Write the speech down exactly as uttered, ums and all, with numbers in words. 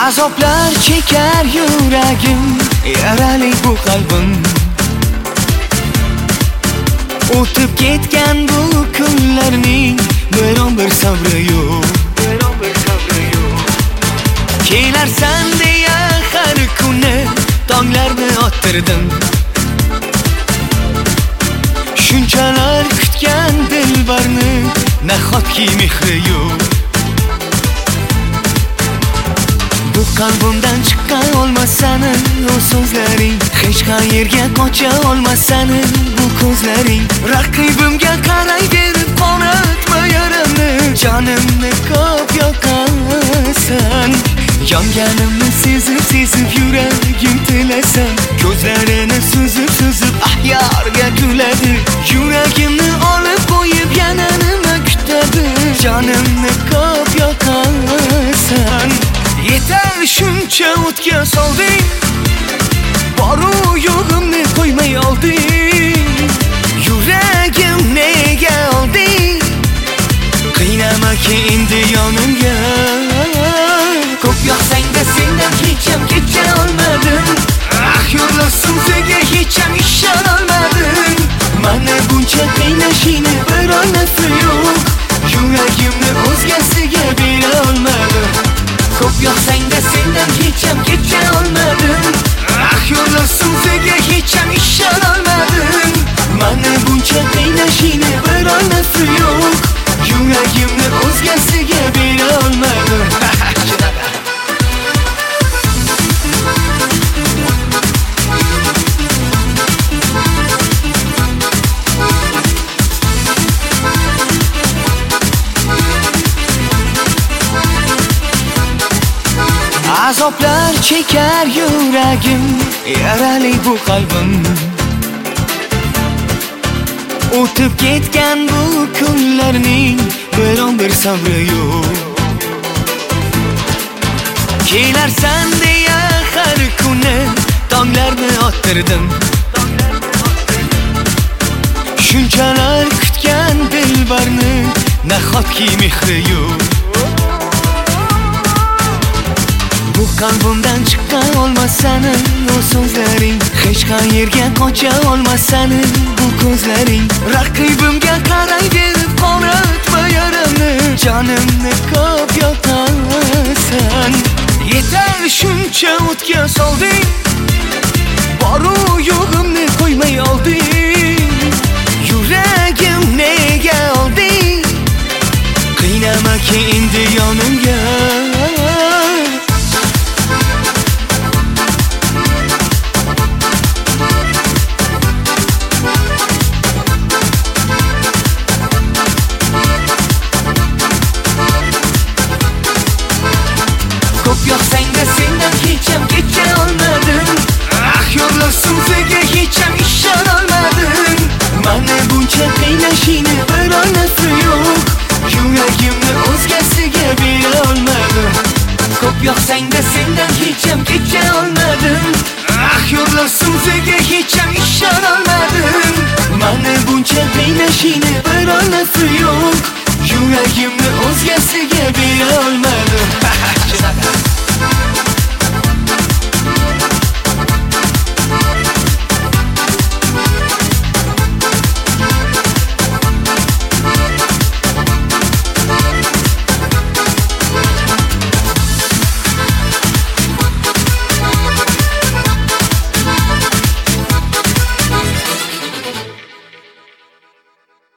Azoblar chekar yuragim, yarali bu qalbim. O'tib ketgan bu kunlarning biron bir sabri yo'q. Kelarsan deya har kuni tonglarni ottirdim. Shunchalar kutgan dilbarni nahotki mehri yo'q. Bu qalbimdan chiqqan olmasan o so'zlaring, hech qayerga qocha olmasan bu ko'zlaring. Raqibimga qarayverib qonatma yaramni, jonimni ko'p yoqasan. Yonganimni sezib sezib yuragim tilasan, ko'zlarini suzib suzib ahyarga kuladi. Yuragimni olib qo'yib yana nima kutadi, jonimni ko'p yoqasan. Yetar shuncha o'tga solding, boru yo'g'imni qo'ymay olding. Yuragim nega olding, qiynama endi yonimga. Ko'p yoqsang-da sendan hecham kecha olmadim. Ah yo'llasin senga hecham ishona olmadim. Mana buncha qiynashingni bir oynasi yo'q, yuragimni o'zgasiga bera olmadim. Ko'p yoqsang-da sendan hecham kecha olmadim. Ah yo'llasin senga hecham ishona olmadim. Mana buncha qiynashingni bir oynasi yo'q, yuragimni o'zgasiga bera olmadim. Azoblar chekar yuragim, yarali bu qalbim. O'tib ketgan bu kunlarning biron bir sabri yo'q. Kelarsan deya har kuni tonglarni ottirdim. Shunchalar kutgan dilbarni nahotki mehri yo'q. Bu qalbimdan chiqqan olmasan o so'zlaring, hech qayerga qocha olmasan bu ko'zlaring. Raqibimga qarayverib qonatma yaramni, jonimni ko'p yoqasan. Yetar shuncha o'tga solding, boru yo'g'imni qo'ymay olding. Yuragim nega olding, qiynama endi yonimga. Ko'p yoqsang-da sendan hecham kecha olmadim. Ah yo'llasin senga hecham ishona olmadim. Mana buncha qiynashingni bir oynasi yo'q, yuragimni o'zgasiga bera olmadim. Ko'p yoqsang-da sendan hecham kecha